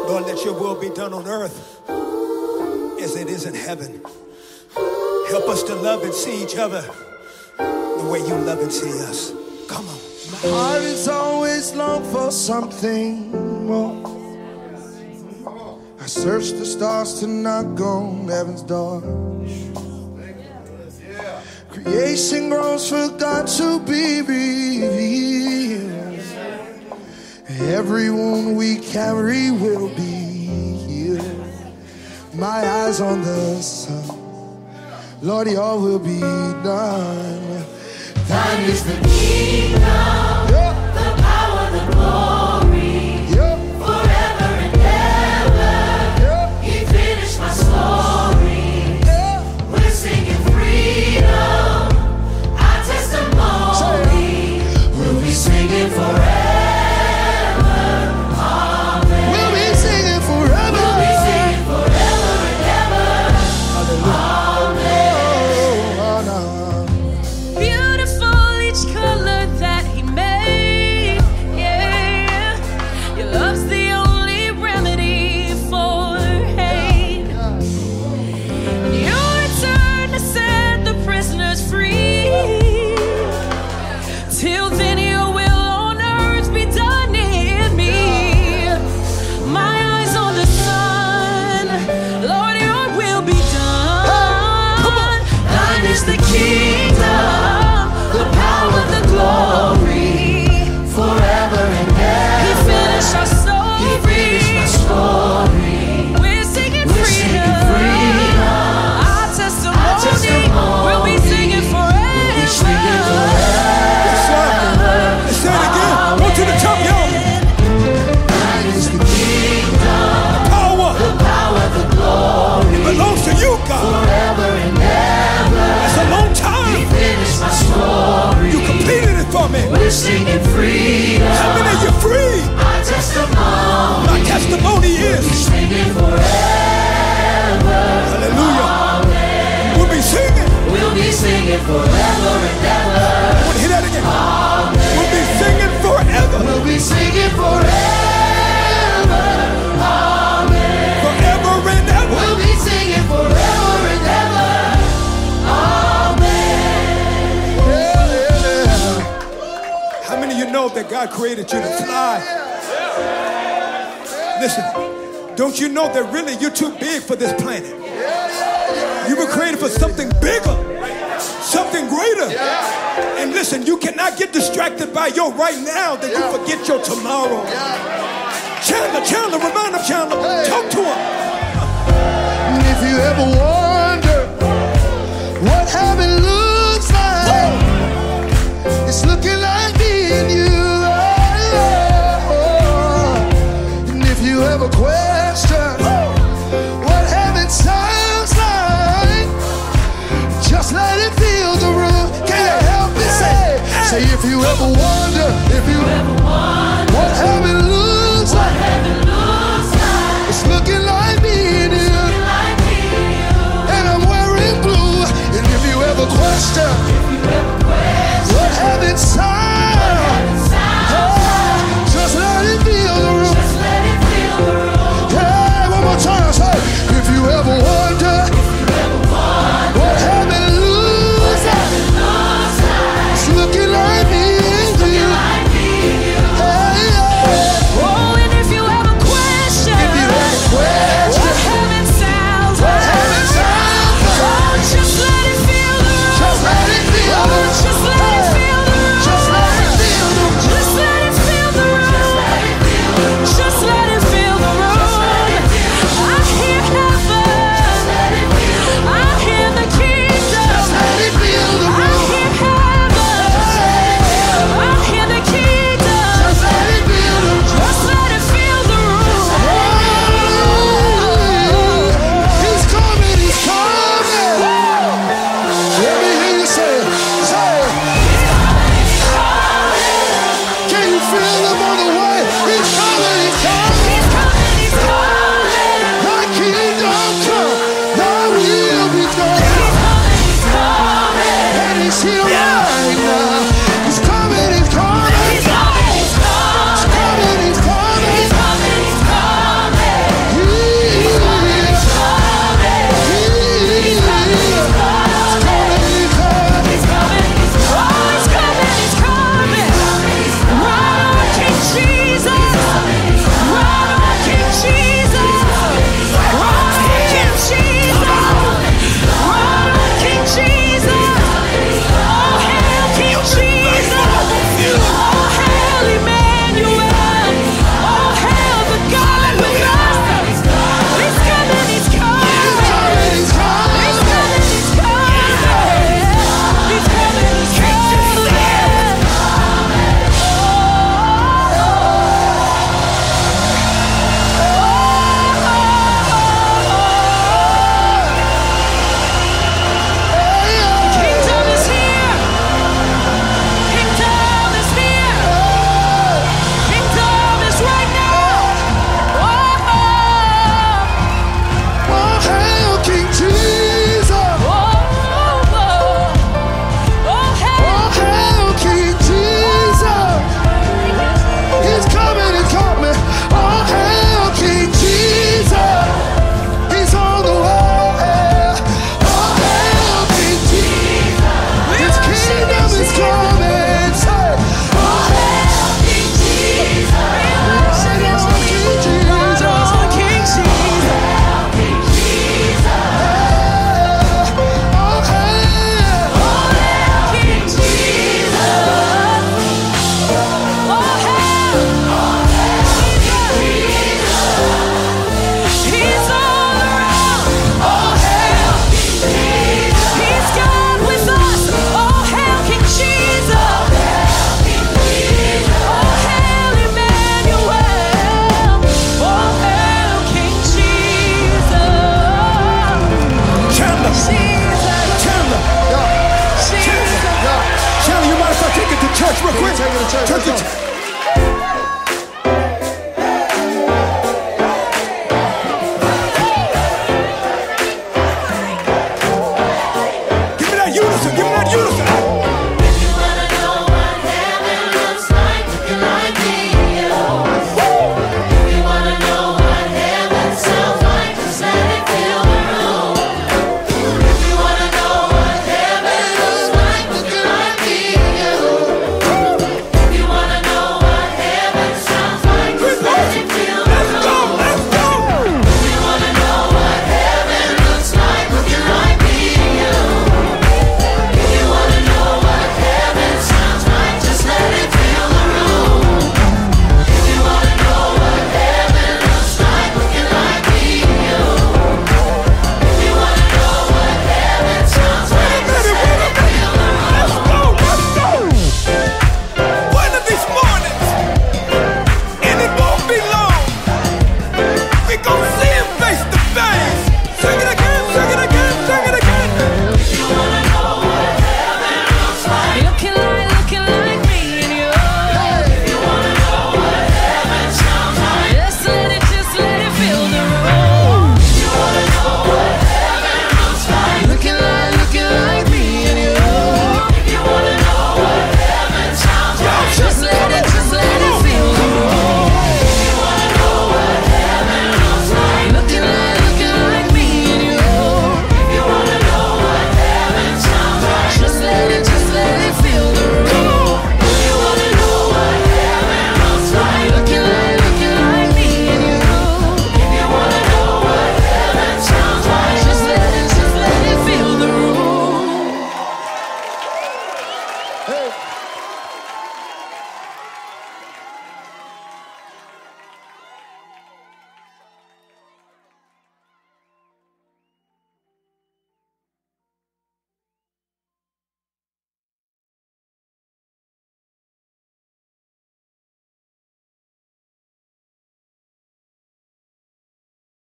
Lord, let your will be done on earth as it is in heaven. Help us to love and see each other the way you love and see us. Come on. My heart is always long for something more. I search the stars to knock on heaven's door. Creation groans for God to be revealed. Every wound we carry will be healed. My eyes on the sun, Lord, your will be done. Thine is the kingdom, the power, the glory, forever and ever. He finished my story. We're singing freedom, our testimony. We'll be singing forever. Amen. We'll be singing forever. We'll be singing forever and ever. Amen. Beautiful each color that he made. Yeah, your love's the only remedy for hate. And you return to set the prisoners free. Till then, your will on earth be done in me. My eyes on the sun, Lord, your will be done. Thine is the kingdom, the power, the glory, forever and ever. He finished our story. He finished my story. We're singing We're singing freedom. Our testimony. We'll be singing forever. We'll be singing forever. Let's say it again. Go to the top, y'all. Thine is the kingdom, Power. the power, the glory, It belongs to you, God. forever and ever. It's a long He time. finished my story. You completed it for me. We're singing freedom. How many of you free? Our testimony. My testimony is. Singing forever. Hallelujah. We'll be singing. We'll be singing forever and ever. I want to hear that again. We'll be singing forever. We'll be singing forever. Amen. Forever and ever. We'll be singing forever and ever. Amen. How many of you know that God created you to fly? Listen, don't you know that really you're too big for this planet? You were created for something bigger, something greater. And listen, you cannot get distracted by your right now that you forget your tomorrow. Chandler, remind him, Chandler. Talk to him. And if you ever wonder what heaven looks like, it's looking like me and you. And if you ever question what heaven sounds like, just let it fill the room. Can you help me say if you ever wonder, if you